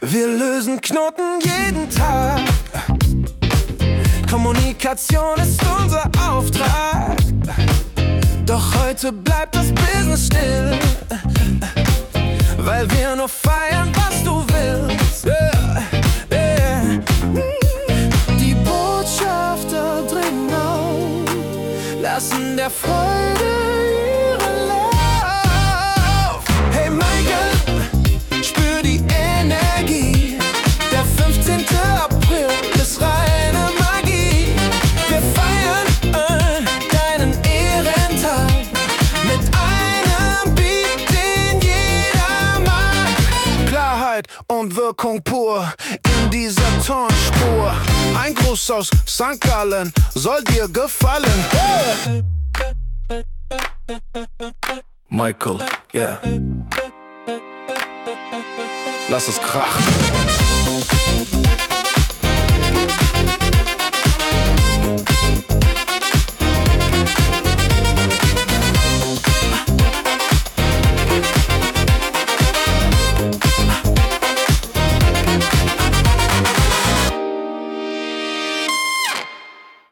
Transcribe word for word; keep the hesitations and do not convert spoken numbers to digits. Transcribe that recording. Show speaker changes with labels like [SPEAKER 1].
[SPEAKER 1] Wir lösen Knoten jeden Tag. Kommunikation ist unser Auftrag. Doch heute bleibt das Business still, weil wir nur feiern, was du willst. Yeah, yeah. Die Botschafter dringen auf, lassen der Freude ihren Lauf. Hey Michael, spür die Energie. Der fünfzehnte April ist reine Magie. Wir feiern äh, deinen Ehrentag mit einem Beat, den jeder mag. Klarheit und Wirkung pur in dieser Tonspur. Ein Gruß aus Sankt Gallen soll dir gefallen. Hey! Michael, yeah. Lass es krachen.